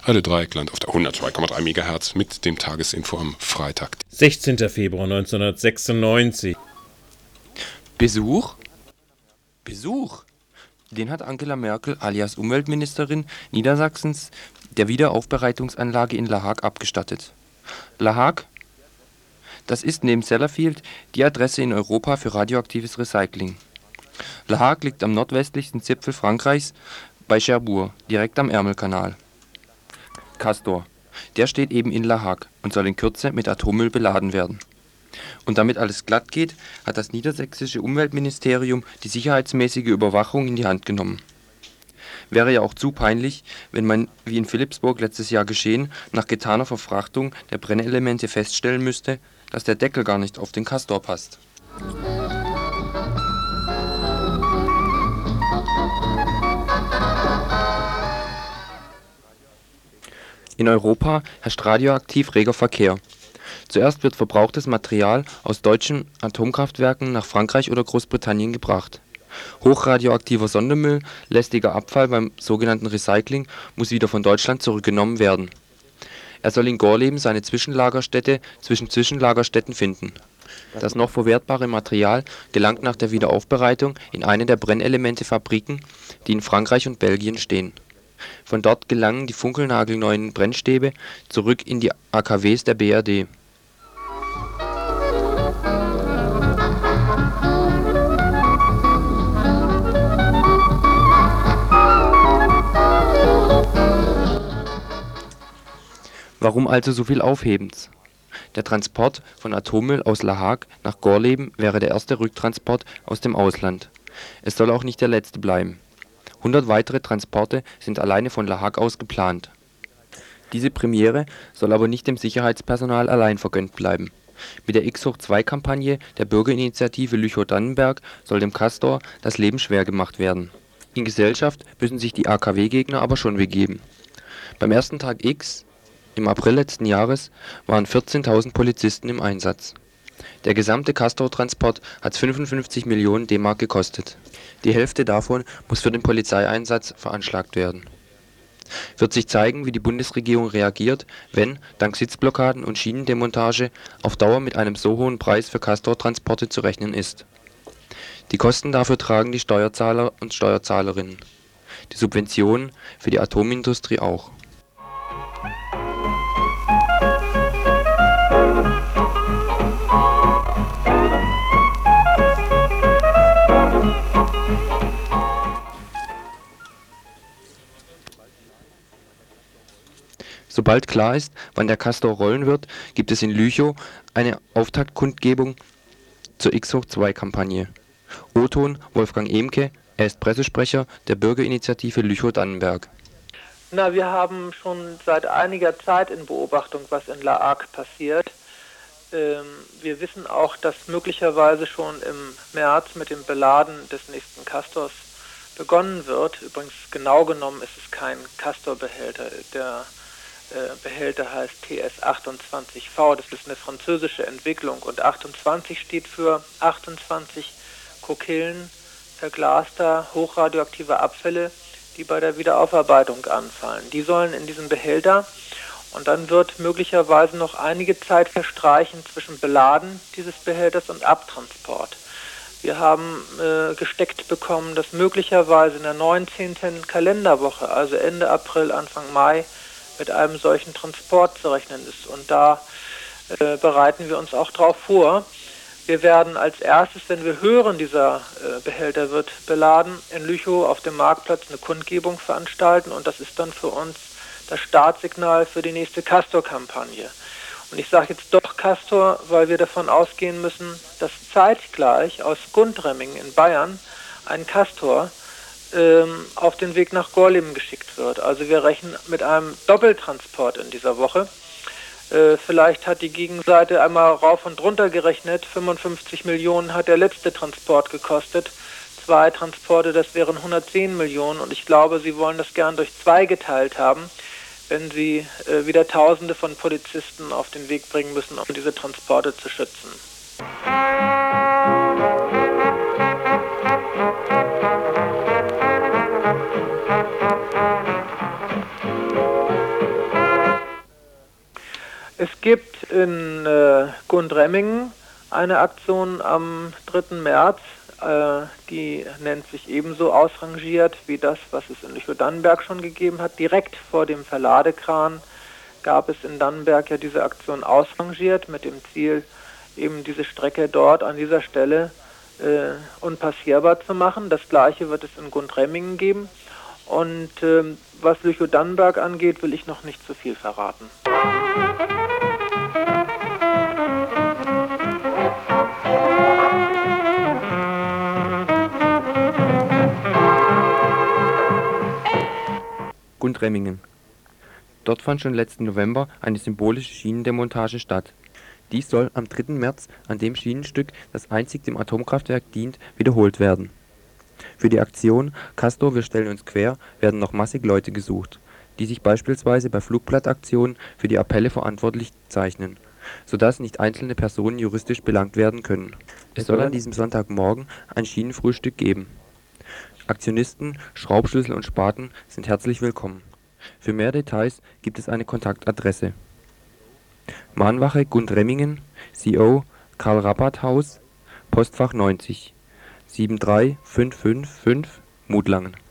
Radio Dreieckland auf der 102,3 MHz mit dem Tagesinfo am Freitag. 16. Februar 1996. Besuch? Den hat Angela Merkel alias Umweltministerin Niedersachsens der Wiederaufbereitungsanlage in La Hague abgestattet. La Hague? Das ist neben Sellafield die Adresse in Europa für radioaktives Recycling. La Hague liegt am nordwestlichsten Zipfel Frankreichs bei Cherbourg, direkt am Ärmelkanal. Castor, der steht eben in La Hague und soll in Kürze mit Atommüll beladen werden. Und damit alles glatt geht, hat das niedersächsische Umweltministerium die sicherheitsmäßige Überwachung in die Hand genommen. Wäre ja auch zu peinlich, wenn man, wie in Philippsburg letztes Jahr geschehen, nach getaner Verfrachtung der Brennelemente feststellen müsste, dass der Deckel gar nicht auf den Castor passt. In Europa herrscht radioaktiv reger Verkehr. Zuerst wird verbrauchtes Material aus deutschen Atomkraftwerken nach Frankreich oder Großbritannien gebracht. Hochradioaktiver Sondermüll, lästiger Abfall beim sogenannten Recycling, muss wieder von Deutschland zurückgenommen werden. Er soll in Gorleben seine Zwischenlagerstätte zwischen Zwischenlagerstätten finden. Das noch verwertbare Material gelangt nach der Wiederaufbereitung in eine der Brennelementefabriken, die in Frankreich und Belgien stehen. Von dort gelangen die funkelnagelneuen Brennstäbe zurück in die AKWs der BRD. Warum also so viel Aufhebens? Der Transport von Atommüll aus La Hague nach Gorleben wäre der erste Rücktransport aus dem Ausland. Es soll auch nicht der letzte bleiben. 100 weitere Transporte sind alleine von La Hague aus geplant. Diese Premiere soll aber nicht dem Sicherheitspersonal allein vergönnt bleiben. Mit der X-2-Kampagne der Bürgerinitiative Lüchow-Dannenberg soll dem Castor das Leben schwer gemacht werden. In Gesellschaft müssen sich die AKW-Gegner aber schon begeben. Beim ersten Tag X, im April letzten Jahres, waren 14.000 Polizisten im Einsatz. Der gesamte Castor-Transport hat 55 Millionen D-Mark gekostet. Die Hälfte davon muss für den Polizeieinsatz veranschlagt werden. Wird sich zeigen, wie die Bundesregierung reagiert, wenn, dank Sitzblockaden und Schienendemontage, auf Dauer mit einem so hohen Preis für Castor-Transporte zu rechnen ist. Die Kosten dafür tragen die Steuerzahler und Steuerzahlerinnen. Die Subventionen für die Atomindustrie auch. Sobald klar ist, wann der Castor rollen wird, gibt es in Lüchow eine Auftaktkundgebung zur X-2-Kampagne. O-Ton Wolfgang Ehmke, er ist Pressesprecher der Bürgerinitiative Lüchow-Dannenberg. Wir haben schon seit einiger Zeit in Beobachtung, was in La Hague passiert. Wir wissen auch, dass möglicherweise schon im März mit dem Beladen des nächsten Castors begonnen wird. Übrigens genau genommen ist es kein Castor-Behälter. Der Behälter heißt TS28V, das ist eine französische Entwicklung und 28 steht für 28 Kokillen verglaster hochradioaktiver Abfälle, die bei der Wiederaufarbeitung anfallen. Die sollen in diesen Behälter und dann wird möglicherweise noch einige Zeit verstreichen zwischen Beladen dieses Behälters und Abtransport. Wir haben gesteckt bekommen, dass möglicherweise in der 19. Kalenderwoche, also Ende April, Anfang Mai, mit einem solchen Transport zu rechnen ist. Und da bereiten wir uns auch darauf vor. Wir werden als erstes, wenn wir hören, dieser Behälter wird beladen, in Lüchow auf dem Marktplatz eine Kundgebung veranstalten. Und das ist dann für uns das Startsignal für die nächste Castor-Kampagne. Und ich sage jetzt doch Castor, weil wir davon ausgehen müssen, dass zeitgleich aus Gundremmingen in Bayern ein Castor auf den Weg nach Gorleben geschickt wird. Also wir rechnen mit einem Doppeltransport in dieser Woche. Vielleicht hat die Gegenseite einmal rauf und runter gerechnet. 55 Millionen hat der letzte Transport gekostet. 2 Transporte, das wären 110 Millionen. Und ich glaube, sie wollen das gern durch 2 geteilt haben, wenn sie wieder Tausende von Polizisten auf den Weg bringen müssen, um diese Transporte zu schützen. Es gibt in Gundremmingen eine Aktion am 3. März, die nennt sich ebenso ausrangiert wie das, was es in Lüchow-Dannenberg schon gegeben hat. Direkt vor dem Verladekran gab es in Dannenberg ja diese Aktion ausrangiert mit dem Ziel, eben diese Strecke dort an dieser Stelle unpassierbar zu machen. Das gleiche wird es in Gundremmingen geben. Und was Lüchow-Dannenberg angeht, will ich noch nicht zu viel verraten. Gundremmingen. Dort fand schon letzten November eine symbolische Schienendemontage statt. Dies soll am 3. März an dem Schienenstück, das einzig dem Atomkraftwerk dient, wiederholt werden. Für die Aktion Castor, wir stellen uns quer werden noch massig Leute gesucht, die sich beispielsweise bei Flugblattaktionen für die Appelle verantwortlich zeichnen, sodass nicht einzelne Personen juristisch belangt werden können. Es soll an diesem Sonntagmorgen ein Schienenfrühstück geben. Aktionisten, Schraubschlüssel und Spaten sind herzlich willkommen. Für mehr Details gibt es eine Kontaktadresse: Mahnwache Gundremmingen, CO Karl Rappert Haus, Postfach 90, 73555 Mutlangen.